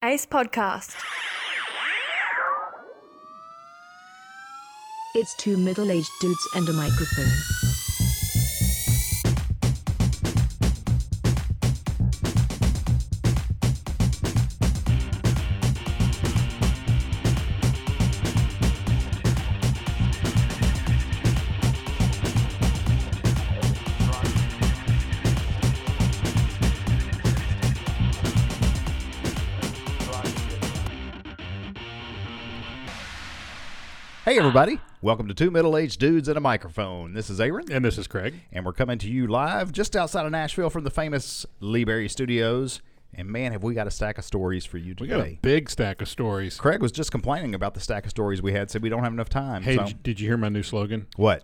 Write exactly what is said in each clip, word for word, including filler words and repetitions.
Ace Podcast. It's two middle-aged dudes and a microphone. Hey everybody, welcome to Two Middle-Aged Dudes and a Microphone. This is Aaron. And this is Craig. And we're coming to you live just outside of Nashville from the famous Lee Berry Studios. And man, have we got a stack of stories for you today. We got a big stack of stories. Craig was just complaining about the stack of stories we had, said we don't have enough time. Hey, so. did, you, did you hear my new slogan? What?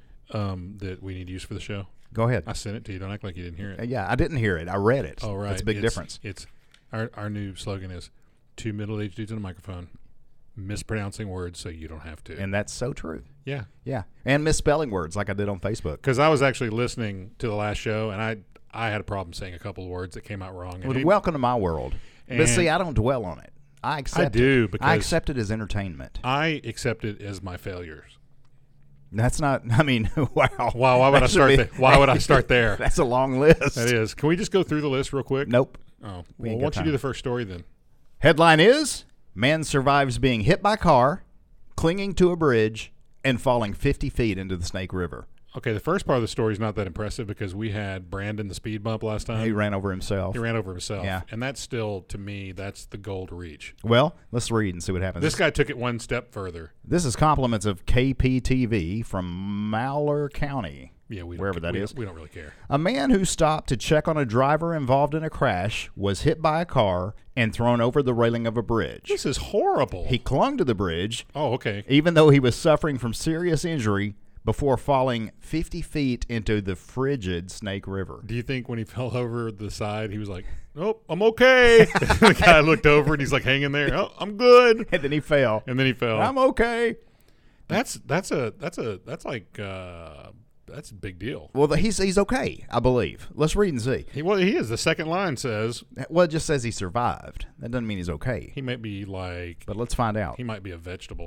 Um, that we need to use for the show? Go ahead. I sent it to you. Don't act like you didn't hear it. Uh, yeah, I didn't hear it. I read it. Oh, right. That's a big it's, difference. It's our, our new slogan is two middle-aged dudes and a microphone. Mispronouncing words so you don't have to. And that's so true. Yeah. Yeah. And misspelling words like I did on Facebook. Because I was actually listening to the last show, and I I had a problem saying a couple of words that came out wrong. Well, and welcome to my world. But see, I don't dwell on it. I accept I do it. because I accept it as entertainment. I accept it as my failures. That's not, I mean, wow. Wow, why would I start there? Why would I start there? That's a long list. That is. Can we just go through the list real quick? Nope. Oh, We well, ain't why got don't you time. do the first story then? Headline is, man survives being hit by car, clinging to a bridge, and falling fifty feet into the Snake River. Okay, the first part of the story is not that impressive because we had Brandon the speed bump last time. He ran over himself. He ran over himself. Yeah. And that's still, to me, that's the goal to reach. Well, let's read and see what happens. This guy took it one step further. This is compliments of K P T V from Malheur County. Yeah, we don't, Wherever that we, is. We don't really care. A man who stopped to check on a driver involved in a crash was hit by a car and thrown over the railing of a bridge. This is horrible. He clung to the bridge, oh, okay. even though he was suffering from serious injury, before falling fifty feet into the frigid Snake River. Do you think when he fell over the side, he was like, "Nope, I'm okay"? The guy looked over and he's like hanging there. "Oh, I'm good." And then he fell. And then he fell. I'm okay. That's that's a that's a that's like uh, that's a big deal. Well, he's he's okay, I believe. Let's read and see. He well he is. The second line says Well, it just says he survived. That doesn't mean he's okay. he might be like But let's find out. he might be a vegetable.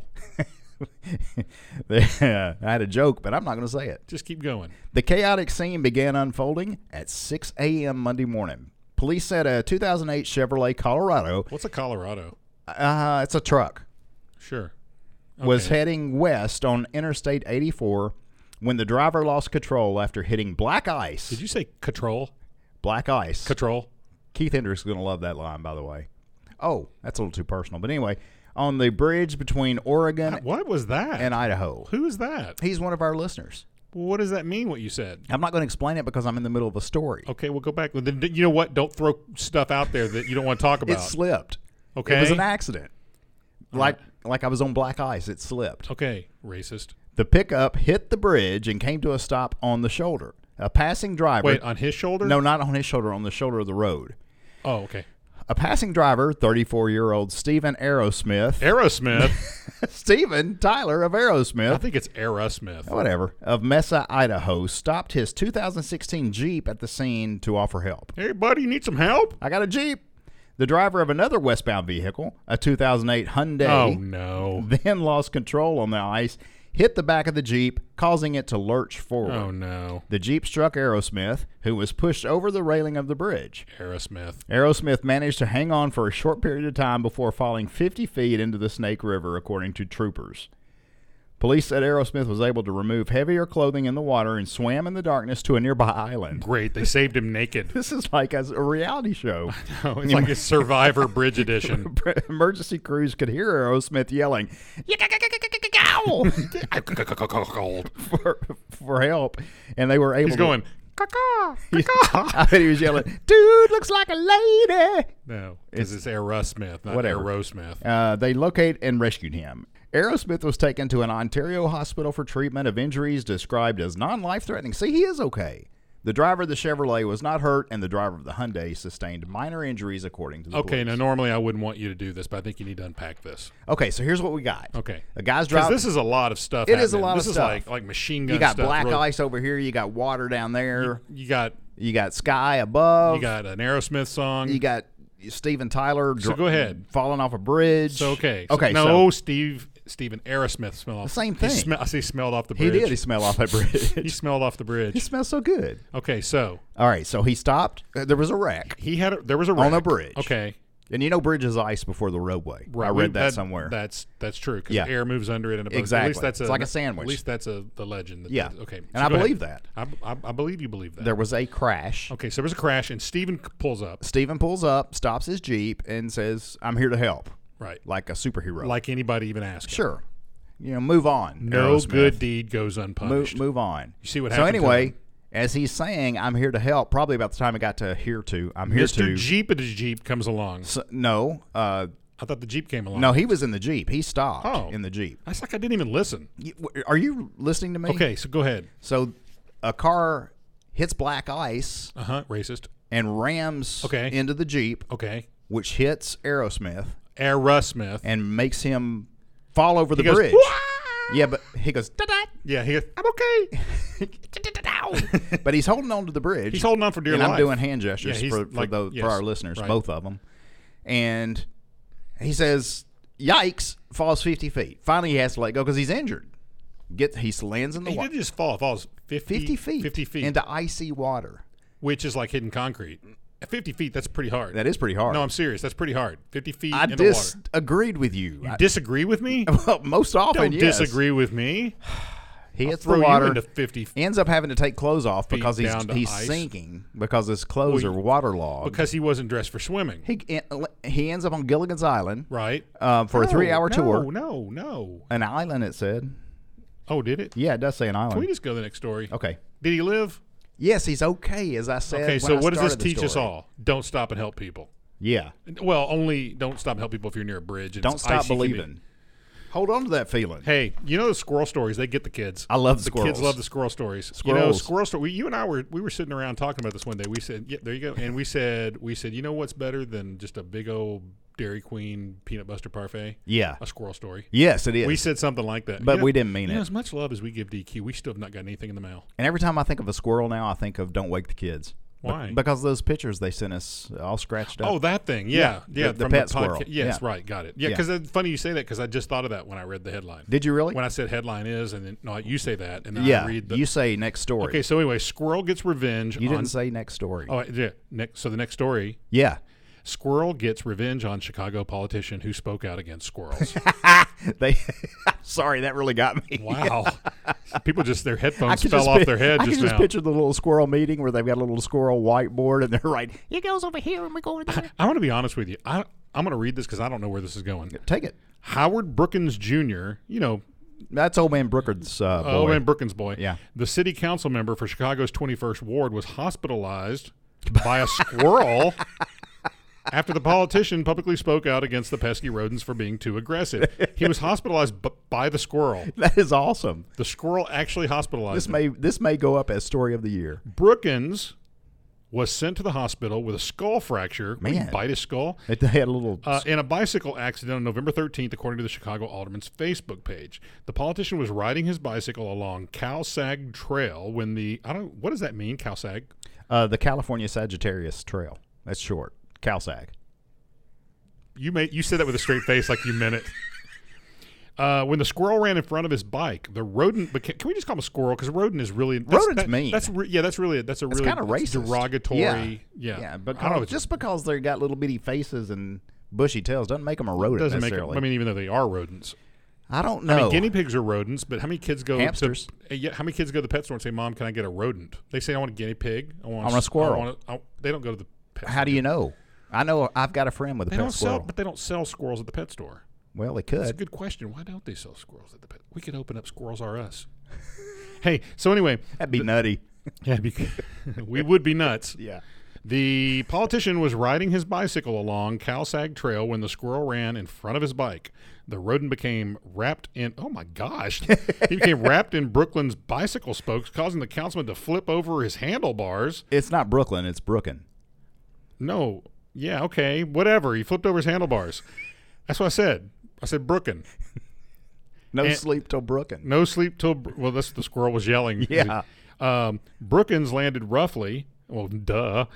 I had a joke, but I'm not going to say it. Just keep going. The chaotic scene began unfolding at six a.m. Monday morning. Police said a two thousand eight Chevrolet Colorado, What's a Colorado? uh, it's a truck, Sure. was Okay. heading west on Interstate eighty-four when the driver lost control after hitting black ice. Did you say control? Black ice. Control? Keith Hendricks is going to love that line, by the way. Oh, that's a little too personal. But anyway, on the bridge between Oregon What was that? and Idaho. Who is that? He's one of our listeners. What does that mean, what you said? I'm not going to explain it because I'm in the middle of a story. Okay, we'll go back. Well, then, you know what? Don't throw stuff out there that you don't want to talk It about. slipped. Okay. It was an accident. Like like I was on black ice. It slipped. Okay, racist. The pickup hit the bridge and came to a stop on the shoulder. A passing driver. Wait, on his shoulder? No, not on his shoulder, on the shoulder of the road. Oh, okay. A passing driver, thirty-four-year-old Stephen Aerosmith. Aerosmith. Stephen Tyler of I Aerosmith. think it's Aerosmith. Whatever. Of Mesa, Idaho, stopped his two thousand sixteen Jeep at the scene to offer help. Hey, buddy, you need some help? I got a Jeep. The driver of another westbound vehicle, a two thousand eight Hyundai, Oh, no. then lost control on the ice, hit the back of the Jeep, causing it to lurch forward. Oh, no. The Jeep struck Aerosmith, who was pushed over the railing of the bridge. Aerosmith. Aerosmith managed to hang on for a short period of time before falling fifty feet into the Snake River, according to troopers. Police said Aerosmith was able to remove heavier clothing in the water and swam in the darkness to a nearby island. Great. They saved him naked. This is like a, a reality show. Oh, it's like a Survivor Bridge edition. Emergency crews could hear Aerosmith yelling for, for help, and they were able He's to... going, I bet he was yelling, dude, looks like a lady. no, because it's Aerosmith, not Whatever. Aerosmith. Uh, they located and rescued him. Aerosmith was taken to an Ontario hospital for treatment of injuries described as non-life-threatening. See, he is okay. The driver of the Chevrolet was not hurt, and the driver of the Hyundai sustained minor injuries, according to the Okay, police. now normally I wouldn't want you to do this, but I think you need to unpack this. Okay, so here's what we got. Okay. A guy's Because driving. this is a lot of stuff. It is a happening. lot this of is stuff. like like machine gun You got stuff. black Really- ice over here. You got water down there. You got You got sky above. you got an Aerosmith song. You got Steven Tyler So go ahead. falling off a bridge. So okay, so, okay. no, so Steve Stephen Aerosmith smelled off the same he thing. Sme- I say smelled off the he bridge. did. He smelled off that He bridge. smelled off the He bridge. smells so good. Okay, so All right. So he stopped. Uh, There was a wreck he had a, there was a wreck. on a bridge. Okay, And you know, bridge is ice before the roadway. right. I we- read that, somewhere. That's that's true because Yeah. air moves under it and above. At Exactly. least that's a, It's like a sandwich. At least that's a the legend. That Yeah. that- okay. And so I go believe ahead. that. I, I, I believe you believe that. There was a crash. Okay, so there was a crash and Steven pulls up. Steven pulls up, stops his Jeep, and says, "I'm here to help," Right. like a superhero. Like anybody even asked. Sure. You know, move on. No Aerosmith. good deed goes Move, unpunished. move on. You see what so happened to anyway, him. as he's saying, "I'm here to help," probably about the time I got to here to, I'm here Mister to. Jeep at his Jeep comes along. So- no, uh, I thought the Jeep came along. no, he was in the Jeep. He stopped Oh. in the Jeep. That's like I didn't even listen. You- Are you listening to me? Okay, so go ahead. So a car hits black ice Uh huh. Racist. and rams Okay. into the Jeep, Okay. which hits Aerosmith Aerosmith. and makes him fall over the He goes, bridge. "Wah!" Yeah, but he goes, "Da-da." Yeah, he goes, I'm okay. But he's holding on to the bridge. He's holding on for dear and life. I'm doing hand gestures Yeah, he's for for, like- the, yes, for our listeners, right. both of them. And he says, "Yikes!" Falls fifty feet. Finally, he has to let go because he's injured. Get he lands in the He water. didn't just fall. Falls fifty, fifty feet. fifty feet. into icy water. which is like hidden concrete. At fifty feet, that's pretty hard. That is pretty hard. No, I'm serious. That's pretty hard. fifty feet I in the water. disagreed with you. You I- disagree with me? well, most often, Don't yes. disagree with me. He hits Throw the you water. into fifty feet Ends up having to take clothes off Feet because he's down to he's ice. sinking because his clothes Well, are waterlogged. because he wasn't dressed for swimming. he he ends up on Gilligan's Island Right? um, for a No, three-hour no, tour. No, no. An island, it said. Oh, did it? Yeah, it does say an island. Can we just go to the next story? Okay. Did he live? Yes, he's okay, as I said. Okay, when so I what does this started the teach us story. all? Don't stop and help people. Yeah. Well, only don't stop and help people if you're near a bridge. and Don't it's stop icy can be. believing. Hold on to that feeling. Hey, you know the squirrel stories? They get the kids. I love the squirrels. kids. Love the squirrel stories. You know, Squirrels. squirrel story. You and I were we were sitting around talking about this one day. We said, "Yeah, there you go." And we said, "We said, you know what's better than just a big old Dairy Queen peanut butter parfait? Yeah. A squirrel story." Yes, it is. We said something like that, But You know- we didn't mean you know, it. as much love as we give D Q, we still have not got anything in the mail. And every time I think of a squirrel now, I think of Don't Wake the Kids. Be- Why? because those pictures they sent us all scratched up. Oh, that thing. Yeah, Yeah, yeah. the- the from pet the podca- squirrel. Yes, Yeah. right. Got it. Yeah, Yeah. because it's funny you say that because I just thought of that when I read the headline. Did you really? When I said headline is, and then no, you say that, and then yeah. I read the. You say next story. Okay, so anyway, squirrel gets revenge. You on, didn't say next story. Oh, yeah. Next, so the next story: Yeah. squirrel gets revenge on Chicago politician who spoke out against squirrels. They. Sorry, that really got me. Wow, people just their I headphones could fell just off pi- their head I just can just now. picture the little squirrel meeting where they've got a little squirrel whiteboard and they're right. It goes over here and we go over there. I want to be honest with you. I I'm going to read this because I don't know where this is going. Take it. Howard Brookins Junior You know, That's old man Brookard's uh, boy. oh, and Brookins' boy. Yeah. The city council member for Chicago's twenty-first ward was hospitalized by a squirrel after the politician publicly spoke out against the pesky rodents for being too aggressive. He was hospitalized b- by the squirrel. That is awesome. The squirrel actually hospitalized This him. may this may go up as story of the year. Brookins was sent to the hospital with a skull fracture. Would he Man. bite his skull? They had a little. Uh, in a bicycle accident on November thirteenth, according to the Chicago Alderman's Facebook page. The politician was riding his bicycle along Calsag Trail when the I don't what does that mean, Calsag? Uh, the California Sagittarius Trail. That's short. CalSag. You made you said that with a straight face, like you meant it. Uh, when the squirrel ran in front of his bike, the rodent became. Can we just call him a squirrel? Because rodent is really that's, Rodent's that, mean. That's re, yeah, that's really that's a It's really kind of that's racist. derogatory. Yeah. Yeah, Yeah, I because, don't know. It's just because they got little bitty faces and bushy tails doesn't make them a rodent doesn't make. It, necessarily. I mean, even though they are rodents. I don't I know. mean, guinea pigs are rodents, but how many kids go Hamsters. to? Uh, yeah, how many kids go to the pet store and say, "Mom, can I get a rodent?" They say, "I want a guinea pig. I want, I want a squirrel." I want a, I, they don't go to the pet How store. do you know? I know I've got a friend with a They pet don't squirrel. sell, but they don't sell squirrels at the pet store. Well, they That's a could. good question. Why don't they sell squirrels at the pet? We could open up Squirrels R Us. Hey, so anyway, That'd be nutty. yeah, because we would be nuts. Yeah. The politician was riding his bicycle along Calsag Trail when the squirrel ran in front of his bike. The rodent became wrapped in, oh my gosh, he became wrapped in Brooklyn's bicycle spokes, causing the councilman to flip over his handlebars. It's not Brooklyn. It's Brooklyn. No, yeah, okay, whatever. He flipped over his handlebars. That's what I said. I said Brooklyn. No And- sleep till Brooklyn. No sleep till, well, that's the squirrel was yelling. Yeah. Um, Brookins landed roughly, well, duh,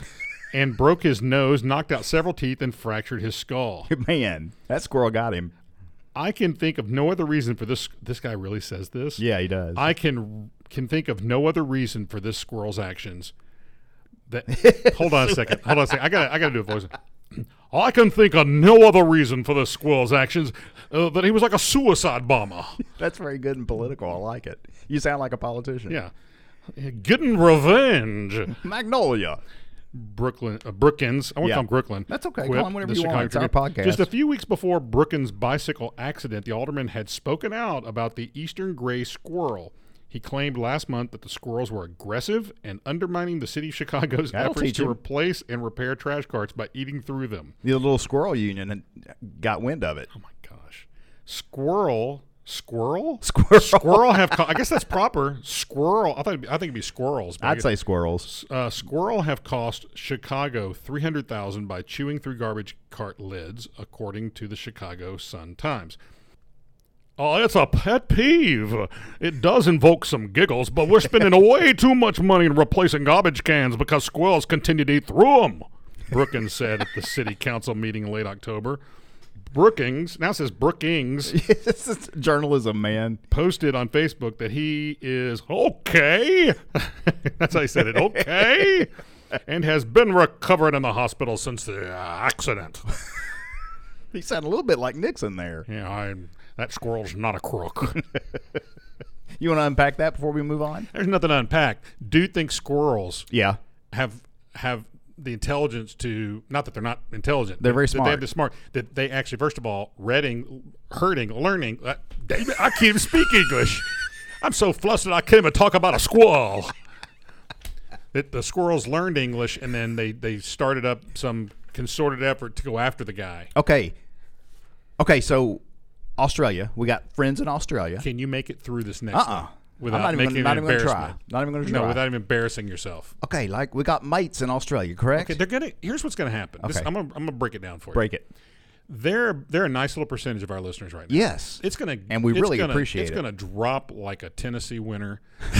and broke his nose, knocked out several teeth, and fractured his skull. Man, that squirrel got him. I can think of no other reason for this. This guy really says this. Yeah, he does. I can can think of no other reason for this squirrel's actions. That hold on a second. Hold on a second. I got I got to do a voice. I can think of no other reason for this squirrel's actions uh, that he was like a suicide bomber. That's very good and political. I like it. You sound like a politician. Yeah, getting revenge. Magnolia. Brooklyn, uh, Brookins. I want to Yeah. call him Brooklyn. That's okay. Quit Call him whatever the you want. Chicago It's our Tribune. podcast. Just a few weeks before Brookins' bicycle accident, the alderman had spoken out about the eastern gray squirrel. He claimed last month that the squirrels were aggressive and undermining the city of Chicago's That'll efforts teach to him. replace and repair trash carts by eating through them. The little squirrel union got wind of it. Oh, my gosh. Squirrel... Squirrel? Squirrel. Squirrel have... Co- I guess that's proper. Squirrel. I, thought it'd be, I think it'd be squirrels. but I I'd guess- say squirrels. Uh, squirrel have cost Chicago three hundred thousand dollars by chewing through garbage cart lids, according to the Chicago Sun-Times. Oh, it's a pet peeve. It does invoke some giggles, but we're spending way too much money in replacing garbage cans because squirrels continue to eat through them, Brookins said at the city council meeting in late October. Brookings, now it says Brookings, This is journalism, man. posted on Facebook that he is okay. That's how he said it, okay. And has been recovered in the hospital since the uh, accident. He sounded a little bit like Nixon there. Yeah, I, that squirrel's not a crook. You want to unpack that before we move on? There's nothing to unpack. Dude thinks squirrels Yeah. have have the intelligence to, not that they're not intelligent. They're very that smart. They have the smart. That they actually, first of all, reading, hurting, learning. Uh, David, I can't even speak English. I'm so flustered I can't even talk about a squirrel. That the squirrels learned English, and then they, they started up some concerted effort to go after the guy. Okay. Okay, so Australia. We got friends in Australia. Can you make it through this next Uh-uh. one without I'm not even, making not an even going to try. embarrassment? Not even going to try. No, without even embarrassing yourself. Okay, like we got mates in Australia, correct? Okay, they're gonna. Here's what's gonna happen. This, Okay. I'm gonna I'm gonna break it down for you. Break it. They're they're a nice little percentage of our listeners right now. Yes. It's gonna And we it's really gonna, appreciate it's it. gonna drop like a Tennessee winter.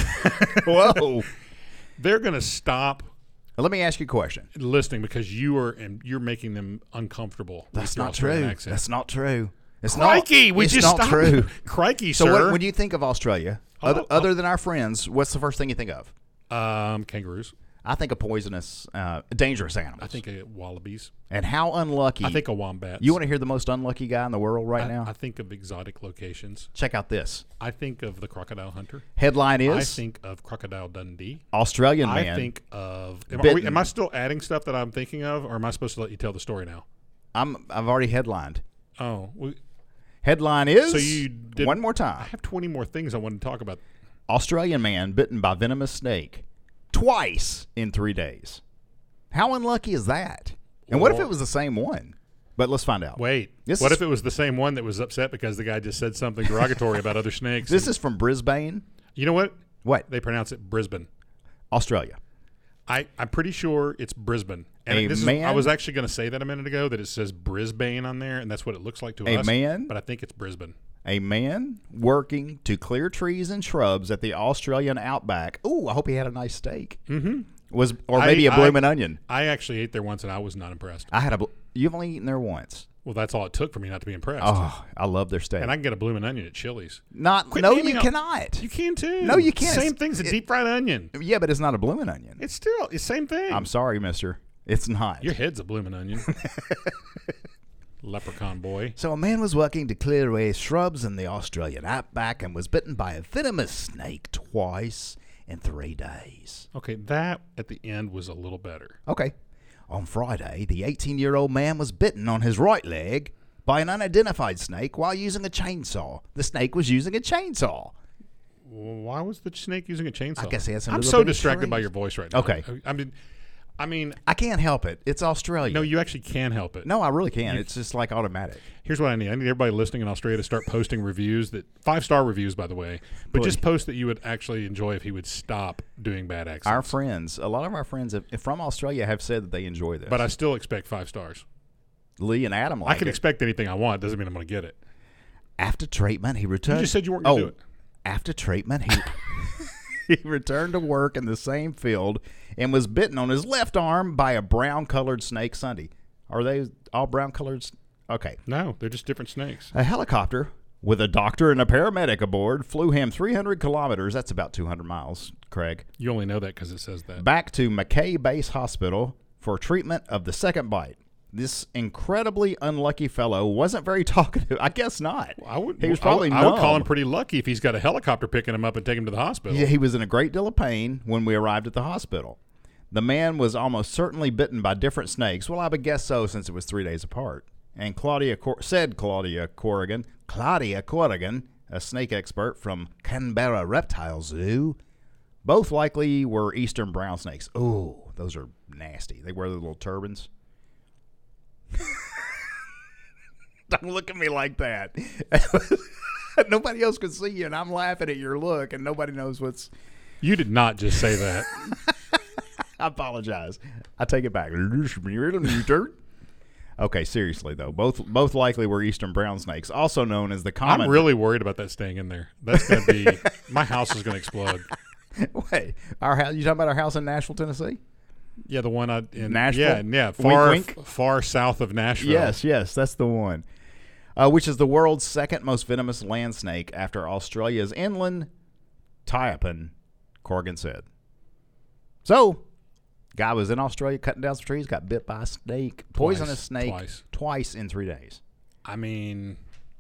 Whoa. They're gonna stop Let me ask you a question. listening because you are and you're making them uncomfortable. That's with your not Australian true. accent. That's not true. It's Crikey, not. we it's just not stopped. true. Crikey, So sir. what, when you think of Australia, Oh, other, oh. other than our friends, what's the first thing you think of? um, kangaroos. I think of poisonous, uh, dangerous animals. I think of wallabies. And how unlucky. I think of wombats. You want to hear the most unlucky guy in the world right I, now? I think of exotic locations. Check out this. I think of the crocodile hunter. Headline is I think of Crocodile Dundee. Australian I man. think of. Am, are Bitten. we, am I still adding stuff that I'm thinking of, or am I supposed to let you tell the story now? I'm, I've already headlined. Oh, we, Headline is So you did- one more I time. have twenty more things I want to talk about. Australian man bitten by venomous snake twice in three days. How unlucky is that? And what if Well- it was the same one? But let's find out. Wait, This what is- if it was the same one that was upset because the guy just said something derogatory about other snakes? This and- is from Brisbane. you know what? What? They pronounce it Brisbane. Australia. I, I'm pretty sure it's Brisbane. And A this is, man- I was actually going to say that a minute ago, that it says Brisbane on there, and that's what it looks like to A us. man- But I think it's Brisbane. A man working to clear trees and shrubs at the Australian outback. Ooh, I hope he had a nice steak. Mm-hmm. Was or I- maybe a I- blooming onion. I actually ate there once, and I was not impressed. I had a. bl- You've only eaten there once. Well, that's all it took for me not to be impressed. Oh, I love their steak. And I can get a blooming onion at Chili's. Not. Quit no, naming you a- cannot. You can too. No, you can't. Same It's- thing's a it- deep fried onion. Yeah, but it's not a blooming onion. It's still it's same thing. I'm sorry, Mister. It's not. Your head's a blooming onion. Leprechaun boy. So a man was working to clear away shrubs in the Australian outback and was bitten by a venomous snake twice in three days. Okay, that at the end was a little better. Okay. On Friday, the eighteen-year-old man was bitten on his right leg by an unidentified snake while using a chainsaw. The snake was using a chainsaw. Well, why was the snake using a chainsaw? I guess he had some I'm little so bitty distracted by trees. your voice right now. Okay. I mean, I mean, I can't help it. It's Australia. no, you actually can help it. No, I really can. It's just like automatic. Here's what I need. I need everybody listening in Australia to start posting reviews that five star reviews, by the way, but Please. just post that you would actually enjoy if he would stop doing bad accents. Our friends, a lot of our friends have, from Australia have said that they enjoy this. but I still expect five stars. Lee and Adam like I can it. expect anything I want. Doesn't mean I'm going to get it. After treatment, he returned. You just said you weren't going to oh, do it. After treatment, he he returned to work in the same field and was bitten on his left arm by a brown-colored snake Sunday. Are they all brown-colored? Okay. No, they're just different snakes. A helicopter with a doctor and a paramedic aboard flew him three hundred kilometers, that's about two hundred miles, Craig, You only know that because it says that. back to McKay Base Hospital for treatment of the second bite. This incredibly unlucky fellow wasn't very talkative. I guess not. I would. He was I probably would, I would call numb. him pretty lucky if he's got a helicopter picking him up and taking him to the hospital. Yeah, he was in a great deal of pain when we arrived at the hospital. The man was almost certainly bitten by different snakes. Well, I would guess so since it was three days apart. And Claudia Cor- said Claudia Corrigan, Claudia Corrigan, a snake expert from Canberra Reptile Zoo, both likely were eastern brown snakes. Oh, those are nasty. They wear the little turbans. Don't look at me like that. Nobody else can see you, and I'm laughing at your look, and nobody knows what's... You did not just say that. I apologize. I take it back. Okay, seriously, though. Both both likely were eastern brown snakes, also known as the common... I'm really worried about that staying in there. That's going to be... My house is going to explode. Wait, our house, you talking about our house in Nashville, Tennessee? Yeah, the one I, in Nashville? Yeah, yeah, far Wink, wink. far south of Nashville. Yes, yes, that's the one. Uh, which is the world's second most venomous land snake after Australia's inland taipan, Corrigan said. So, guy was in Australia cutting down some trees, got bit by a snake, poisonous snake, Twice. twice in three days. I mean,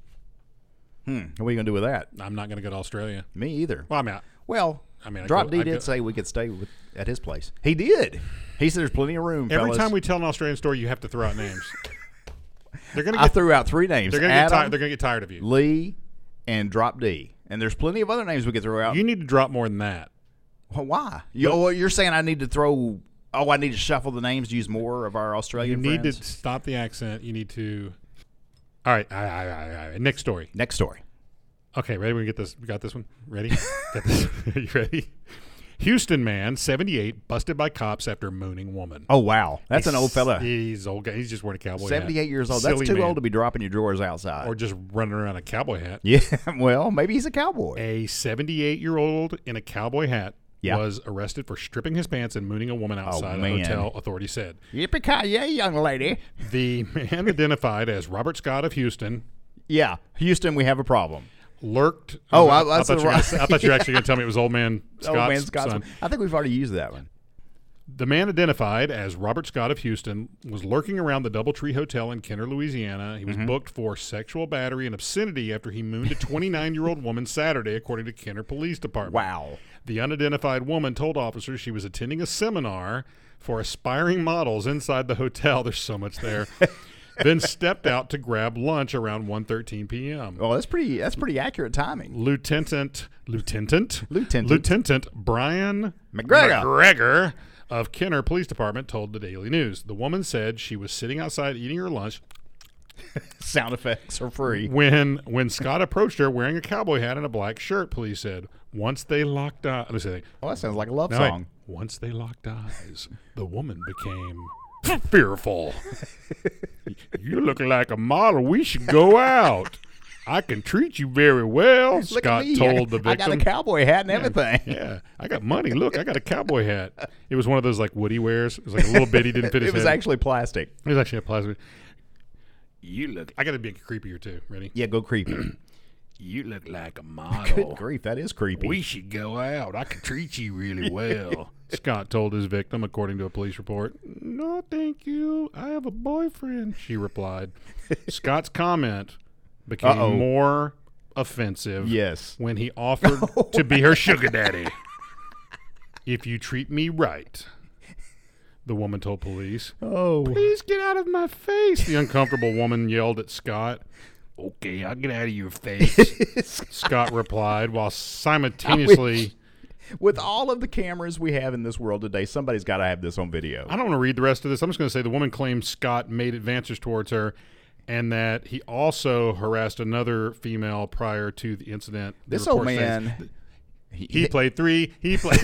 Hmm, what are you going to do with that? I'm not going to go to Australia. Me either. Well, I mean, I, Well, I mean, I Drop go- D I did go- say we could stay with, at his place. He did. He said there's plenty of room, every fellas. time we tell an Australian story, you have to throw out names. They're going to I get threw out three names. they're going to get Adam, tired. They're going to get tired of you. Lee, and Drop D. And there's plenty of other names we could throw out. You need to drop more than that. Well, why? You, oh, you're saying I need to throw... Oh, I need to shuffle the names, use more of our You Australian need friends? to stop the accent. You need to. All right. All right, all right, all right. Next story. Next story. Okay, ready? We get this. We got this one. Ready? Got this. Are you ready? Houston man, seventy-eight, busted by cops after mooning woman. Oh, wow. That's an old fella. He's old guy. He's just wearing a cowboy hat. seventy-eight years old. That's Silly too man. old to be dropping your drawers outside. Or just running around in a cowboy hat. Yeah, well, maybe he's a cowboy. A seventy-eight-year-old in a cowboy hat Yeah. was arrested for stripping his pants and mooning a woman outside a man. hotel, authorities said. Yippee-ki-yay, young lady. The man identified as Robert Scott of Houston Yeah, Houston, we have a problem. lurked. Oh, I, I- that's thought you were right. gonna say- I thought you were actually going to tell me it was old man Scott's oh, man, Scott's son. I think we've already used that one. The man identified as Robert Scott of Houston was lurking around the Doubletree Hotel in Kenner, Louisiana. He was Mm-hmm. booked for sexual battery and obscenity after he mooned a twenty-nine-year-old woman Saturday, according to Kenner Police Department. Wow. The unidentified woman told officers she was attending a seminar for aspiring models inside the hotel. There's so much there. Then stepped out to grab lunch around one thirteen p.m. Well, that's pretty. That's pretty accurate timing. Lieutenant, Lieutenant, Lieutenant. Lieutenant Brian McGregor. McGregor of Kenner Police Department told the Daily News. The woman said she was sitting outside eating her lunch Sound effects are free. when when Scott approached her wearing a cowboy hat and a black shirt. Police said once they locked eyes. Let me say. Oh, that sounds like a love No, wait. song. Once they locked eyes, the woman became fearful. You look like a model. We should go out. I can treat you very well, Look Scott at me. told I, the victim. I got a cowboy hat and everything. Yeah, I got money. Look, I got a cowboy hat. It was one of those like Woody wears. It was like a little bitty, didn't fit his It was head. actually plastic. It was actually a plastic. You look. I got to be creepier too. Ready? Yeah, go creepy. You look like a Good model. grief, that is creepy. We should go out. I can treat you really well. Scott told his victim, according to a police report. No, thank you. I have a boyfriend, she replied. Scott's comment became Uh-oh. more offensive Yes. when he offered to be her sugar daddy. If you treat me right, the woman told police. Oh. Please get out of my face, the uncomfortable woman yelled at Scott. Okay, I'll get out of your face, Scott replied, while simultaneously... With all of the cameras we have in this world today, somebody's got to have this on video. I don't want to read the rest of this. I'm just going to say the woman claims Scott made advances towards her and that he also harassed another female prior to the incident. The This old report says man, he, He played three. He played...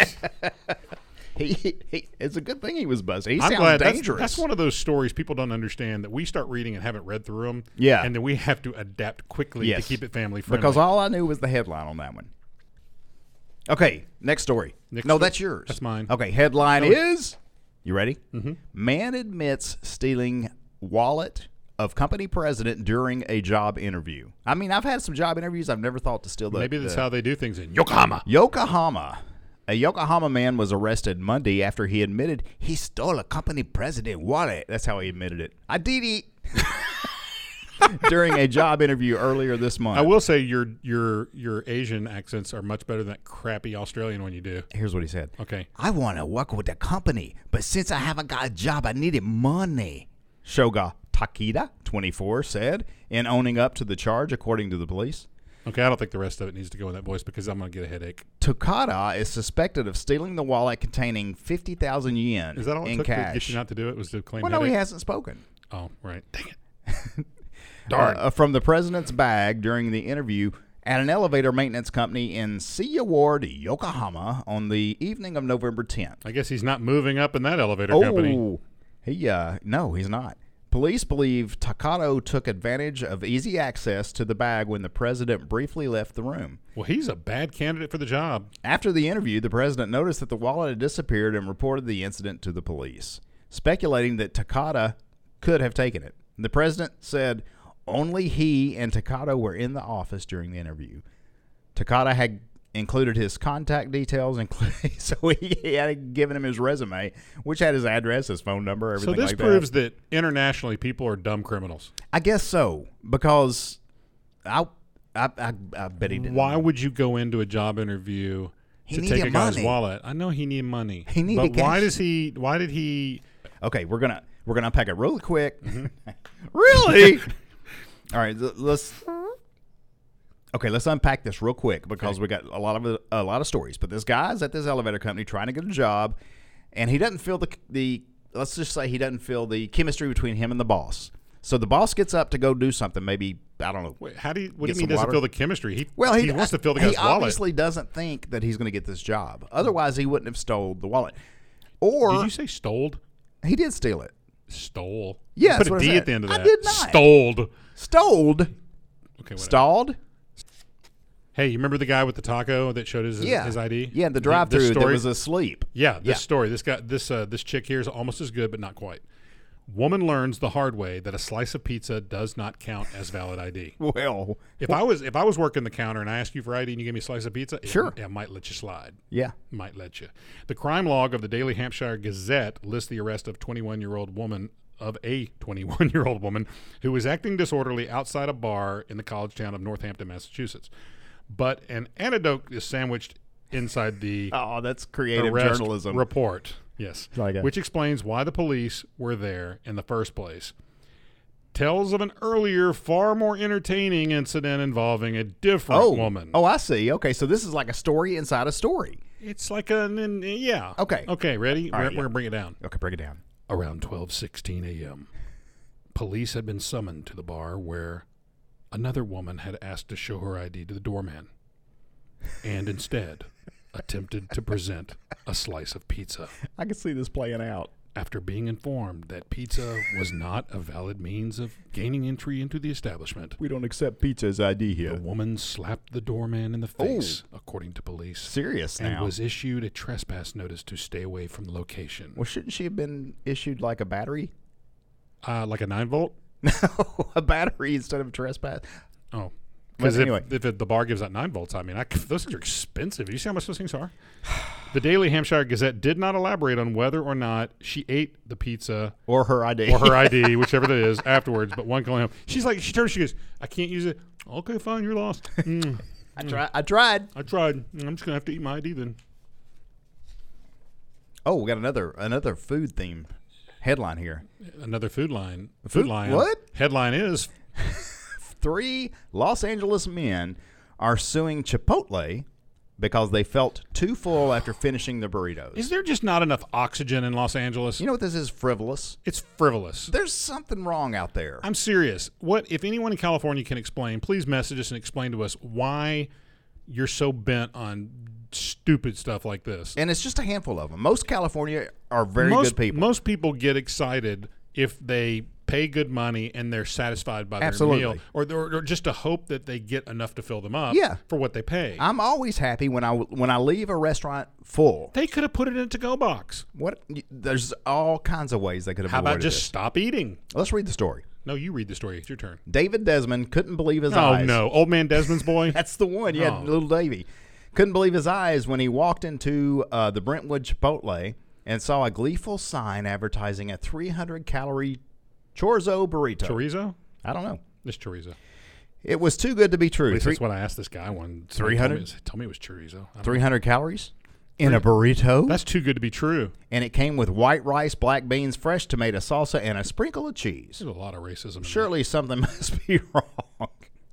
he, he, he- it's a good thing he was buzzed. He I'm sounds glad that's, dangerous. that's one of those stories people don't understand that we start reading and haven't read through them. Yeah. And then we have to adapt quickly Yes. to keep it family friendly. Because all I knew was the headline on that one. Okay, next story. Next no, sto- that's yours. that's mine. Okay, headline No, is, you ready? Mm-hmm. Man admits stealing wallet of company president during a job interview. I mean, I've had some job interviews. I've never thought to steal the... Maybe that's the, how they do things in Yokohama. Yokohama. A Yokohama man was arrested Monday after he admitted he stole a company president wallet. That's how he admitted it. I did it. During a job interview earlier this month. I will say your your your Asian accents are much better than that crappy Australian one you do. Here's what he said. Okay. I want to work with the company, but since I haven't got a job, I needed money. Shoga Takeda, twenty-four, said in owning up to the charge, according to the police. Okay, I don't think the rest of it needs to go in that voice because I'm going to get a headache. Takada is suspected of stealing the wallet containing fifty thousand yen Is that all it in took cash. to get you not to do it? Was to claim well, no, headache? he hasn't spoken. Oh, right. Dang it. Darn. Uh, from the president's bag during the interview at an elevator maintenance company in Sea Ward, Yokohama, on the evening of November tenth. I guess he's not moving up in that elevator Oh, company. he uh, no, he's not. Police believe Takado took advantage of easy access to the bag when the president briefly left the room. Well, he's a bad candidate for the job. After the interview, the president noticed that the wallet had disappeared and reported the incident to the police, speculating that Takada could have taken it. The president said only he and Takada were in the office during the interview. Takada had included his contact details, including, so he, he had given him his resume, which had his address, his phone number, So everything this like proves that. that internationally people are dumb criminals. I guess so, because I, I, I, I bet he didn't. Why would you go into a job interview He to needed take a guy's money. wallet? I know he needed money. He needed But why cash. does he? Why did he? Okay, we're gonna we're gonna unpack it really quick. Mm-hmm. Really? All right, l- let's. Okay, let's unpack this real quick because Okay. we got a lot of a lot of stories. But this guy's at this elevator company trying to get a job, and he doesn't feel the the. Let's just say he doesn't feel the chemistry between him and the boss. So the boss gets up to go do something. Maybe I don't know. Wait, how do you? What Get do you mean? some Doesn't water? feel the chemistry? He Well, he, he wants to fill the he guy's wallet. obviously doesn't think that he's going to get this job. Otherwise, he wouldn't have stole the wallet. Or Did you say stole? he did steal it. Stole. Yeah, You that's put what a I D said. at the end of I that. did not. Stoled. Stoled. Okay. Whatever. Stalled. Hey, you remember the guy with the taco that showed his Yeah. his I D? Yeah, the This drive-through that story- was asleep. Yeah, this Yeah. story. This guy, this uh, this chick here is almost as good, but not quite. Woman learns the hard way that a slice of pizza does not count as valid I D. Well, If I was if I was working the counter and I asked you for I D and you gave me a slice of pizza, it- Sure. it, might let you slide. yeah. Might let you. The crime log of the Daily Hampshire Gazette lists the arrest of twenty-one-year-old woman of a twenty-one-year-old woman who was acting disorderly outside a bar in the college town of Northampton, Massachusetts. But an anecdote is sandwiched inside the Oh, that's creative arrest journalism. report. Yes, Like a- which explains why the police were there in the first place. Tells of an earlier, far more entertaining incident involving a different oh, woman. oh, I see. Okay, so this is like a story inside a story. It's like an, an yeah. Okay. Okay, ready? All we're right, yeah. we're going to bring it down. Okay, break it down. Around twelve sixteen a.m., police had been summoned to the bar where another woman had asked to show her I D to the doorman and instead attempted to present a slice of pizza. I can see this playing out. After being informed that pizza was not a valid means of gaining entry into the establishment, We don't accept pizza as I D the here. woman slapped the doorman in the face, according to police, Serious and now. was issued a trespass notice to stay away from the location. Well, shouldn't she have been issued like a battery? Uh, like a nine volt? No, a battery instead of trespass. Oh. But Because anyway. if, if it, the bar gives out nine volts, I mean, I, those things are expensive. You see how much those things are? The Daily Hampshire Gazette did not elaborate on whether or not she ate the pizza Or her I D. or her I D, whichever that is, afterwards. But one calling home, she's like, she turns, she goes, I can't use it. Okay, fine, you're lost. Mm, I, try, I tried. I tried. I'm just gonna have to eat my I D then. Oh, we got another another food theme headline here. Another food line. Food- Food line. what? Headline is Three Los Angeles men are suing Chipotle because they felt too full after finishing their burritos. Is there just not enough oxygen in Los Angeles? You know what this is? Frivolous. It's frivolous. There's something wrong out there. I'm serious. What if anyone in California can explain? Please message us and explain to us why you're so bent on stupid stuff like this. And it's just a handful of them. Most California are very most, good people. Most people get excited if they pay good money and they're satisfied by their Absolutely. meal, or, or, or just to hope that they get enough to fill them up Yeah. for what they pay. I'm always happy when I when I leave a restaurant full. They could have put it in a to-go box. What? There's all kinds of ways they could have How about avoided just this. stop eating? Let's read the story. No, you read the story. It's your turn. David Desmond couldn't believe his Oh, eyes. no. Old man Desmond's boy? That's the one. Yeah, Oh. little Davy. Couldn't believe his eyes when he walked into uh, the Brentwood Chipotle and saw a gleeful sign advertising a three hundred calorie chorizo burrito. Chorizo? I don't know. It's chorizo. It was too good to be true. At least Three, that's what I asked this guy one. three hundred? Told me, told me it was chorizo. I don't three hundred calories in a burrito. That's too good to be true. And it came with white rice, black beans, fresh tomato salsa, and a sprinkle of cheese. There's a lot of racism in that. Surely something must be wrong.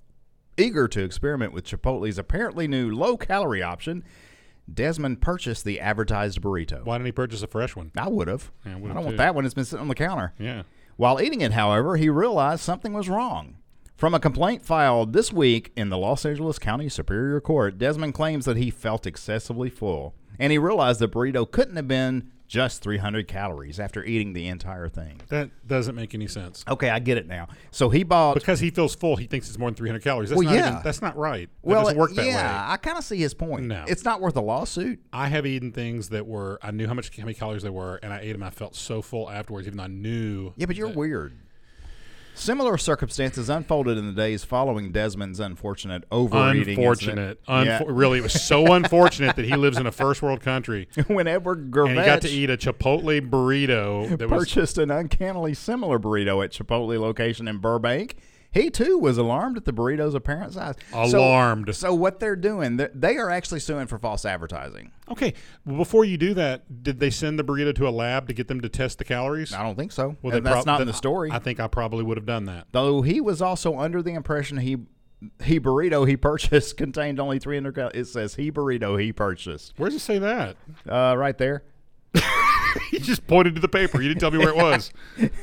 Eager to experiment with Chipotle's apparently new low-calorie option, Desmond purchased the advertised burrito. Why didn't he purchase a fresh one? I would have. Yeah, I I would've don't want too. that one. It's been sitting on the counter. Yeah. While eating it, however, he realized something was wrong. From a complaint filed this week in the Los Angeles County Superior Court, Desmond claims that he felt excessively full, and he realized the burrito couldn't have been just three hundred calories after eating the entire thing. That doesn't make any sense. Okay, I get it now. So he bought... Because he feels full, he thinks it's more than three hundred calories. That's Well, not yeah. even, that's not right. That well, doesn't work that yeah, way. I kind of see his point. No. It's not worth a lawsuit. I have eaten things that were, I knew how much how many calories they were, and I ate them. I felt so full afterwards, even though I knew. Yeah, but you're that- weird. Similar circumstances unfolded in the days following Desmond's unfortunate overeating Unfortunate. incident. Unfo- Really, it was so unfortunate that he lives in a first world country. Yeah. When Edward And he got to Gervais eat a Chipotle burrito that was purchased an uncannily similar burrito at Chipotle location in Burbank, he too was alarmed at the burrito's apparent size. alarmed. So, so what they're doing, they're- they are actually suing for false advertising. Okay, well, before you do that, did they send the burrito to a lab to get them to test the calories? I don't think so. Well, And they that's prob- not in then the story. I think I probably would have done that. Though he was also under the impression he he burrito he purchased contained only three hundred calories. It says he burrito he purchased. Where does it say that? Uh, right there. He just pointed to the paper. You didn't tell me where it was.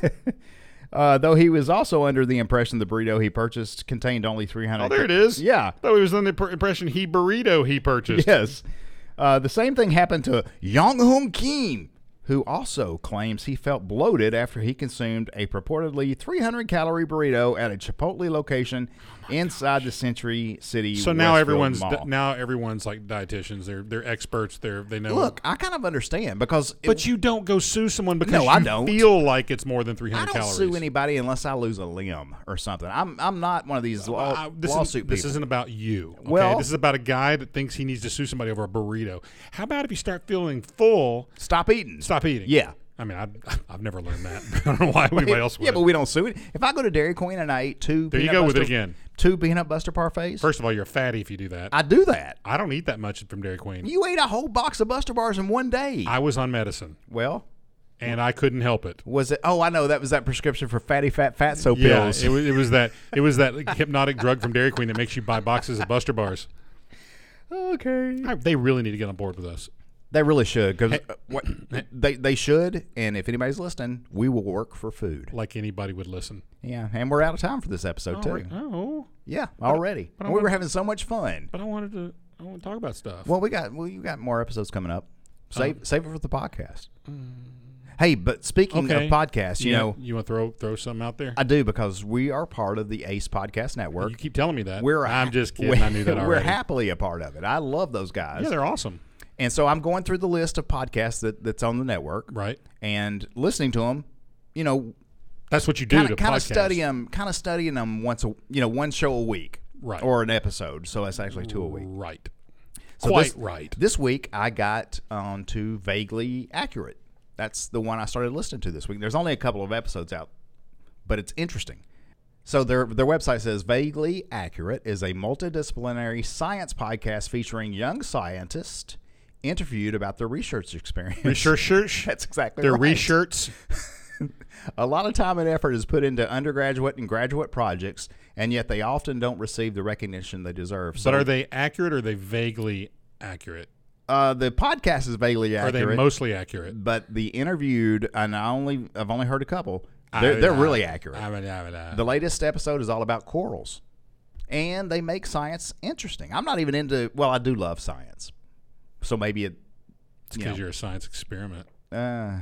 Uh, though he was also under the impression the burrito he purchased contained only three hundred. Oh, there it is. Yeah. Though he was under the per- impression he burrito he purchased. Yes. Uh, the same thing happened to Young Hoon Kim, who also claims he felt bloated after he consumed a purportedly three hundred calorie burrito at a Chipotle location inside the Century City. So now Westfield everyone's Mall. now everyone's like dietitians. They're they're experts. They're they know. Look, I kind of understand because it- but you don't go sue someone because No, you I don't. feel like it's more than three I hundred don't calories. sue anybody unless I lose a limb or something. I'm I'm not one of these law, I- this lawsuit isn't, This people. isn't about you. Okay? Well- this is about a guy that thinks he needs to sue somebody over a burrito. How about if you start feeling full, Stop eating. stop eating? Yeah. I mean, I, I've never learned that. I don't know why anybody else would. Yeah, but we don't sue it. If I go to Dairy Queen and I eat two, There you peanut go with it Buster- again. two peanut buster parfaits, First of all, you're a fatty if you do that. I, I do that. don't eat that much from Dairy Queen. You ate a whole box of Buster Bars in one day. I was on medicine, well, and I couldn't help it. was it? Oh, I know that was that prescription for fatty fat fatso Yeah, pills. it was, it was that it was that hypnotic drug from Dairy Queen that makes you buy boxes of Buster Bars. okay. I, they really need to get on board with us. They really should because what they they should. And if anybody's listening, we will work for food. Like anybody would listen. Yeah, and we're out of time for this episode too. Oh, Yeah, already. but I we were want- having so much fun. but I wanted to. I want to talk about stuff. Well, we got well, you got more episodes coming up. Save Um, save it for the podcast. Hey, but speaking okay. of podcasts, you Yeah, know, you want to throw throw something out there? I do because we are part of the Ace Podcast Network. You keep telling me that. We're I'm just kidding. We're, I knew that already. We're happily a part of it. I love those guys. Yeah, they're awesome. And so I'm going through the list of podcasts that, that's on the network, Right. and listening to them. You know, That's what you do kind to of kind of podcast. study them, kind of studying them once a you know one show a week, Right. or an episode. So that's actually two a week. Right. So Quite this, right. This week I got on to Vaguely Accurate. That's the one I started listening to this week. There's only a couple of episodes out, but it's interesting. So their their website says Vaguely Accurate is a multidisciplinary science podcast featuring young scientists interviewed about their research experience. Research. That's exactly Their right. research. A lot of time and effort is put into undergraduate and graduate projects, and yet they often don't receive the recognition they deserve. So But are they accurate or are they vaguely accurate? uh, the podcast is vaguely Are accurate. they mostly accurate? But the interviewed, and I only I've only heard a couple. They're, they're really accurate. I mean, I mean, uh, The latest episode is all about corals, and they make science interesting. I'm not even into. Well, I do love science, so maybe it. it's You because know, you're a science experiment. uh,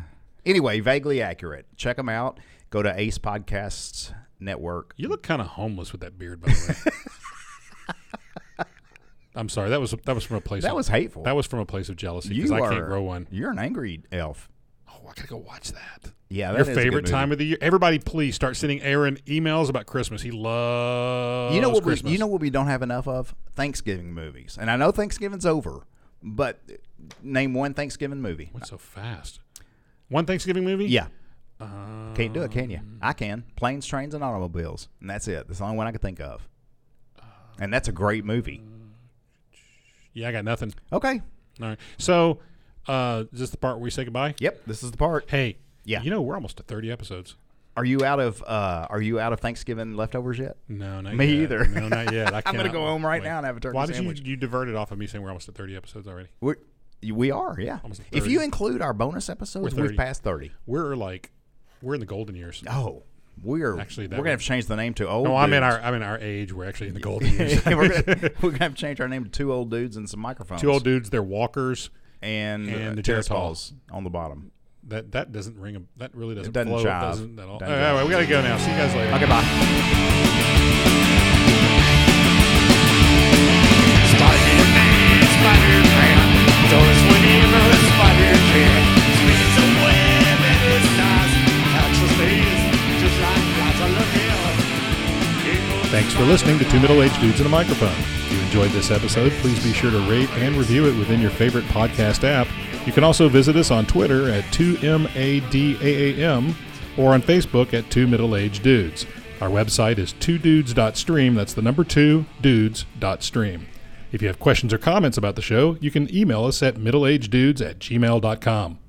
Anyway, Vaguely Accurate. Check them out. Go to Ace Podcasts Network. You look kind of homeless with that beard, by the way. I'm sorry. That was that was from a place. That of, was hateful. That was from a place of jealousy because You I are, can't grow one. You're an angry elf. Oh, I gotta go watch that. Yeah, that Your is a good favorite movie. time of the year. Everybody, please start sending Aaron emails about Christmas. He loves You know what Christmas. we you know what we don't have enough of? Thanksgiving movies. And I know Thanksgiving's over, but name one Thanksgiving movie. What's so fast? One Thanksgiving movie? Yeah. Um, Can't do it, can you? I can. Planes, Trains, and Automobiles. And that's it. That's the only one I can think of. And that's a great movie. Yeah, I got nothing. Okay. All right. So, uh, is this the part where we say goodbye? Yep, this is the part. Hey. Yeah. You know, we're almost at thirty episodes. Are you out of uh, Are you out of Thanksgiving leftovers yet? No, not Me yet. either. No, not yet. I I'm gonna cannot go home right wait. now and have a turkey Why did sandwich. you, you diverted off of me saying we're almost at thirty episodes already? We're, we are, yeah. Almost at If thirty. you include our bonus episodes, We're we've thirty. passed thirty. We're like, we're in the golden years. Oh, we're Actually, that we're gonna have would- to change the name to old. No, I'm in Dudes. our I'm in our age. We're actually in the golden years. we're, gonna, we're gonna have to change our name to two old dudes and some microphones. Two old dudes. They're walkers. and, and uh, the terrace Geritol. balls on the bottom. That that doesn't ring. A, that really doesn't. doesn't flow. jive. Doesn't at all. Doesn't All right, jive. we gotta go now. See you guys later. Okay, bye. Spider-Man, Spider-Man, does whatever a spider can. Spins a web and it's nice. Catches things just like lots of lucky. Thanks for listening to Two Middle-Aged Dudes and a Microphone. If you enjoyed this episode, please be sure to rate and review it within your favorite podcast app. You can also visit us on Twitter at two M A D A A M or on Facebook at Two Middle-Aged Dudes. Our website is two dudes dot stream. That's the number two, dudes dot stream. If you have questions or comments about the show, you can email us at middleageddudes at gmail dot com.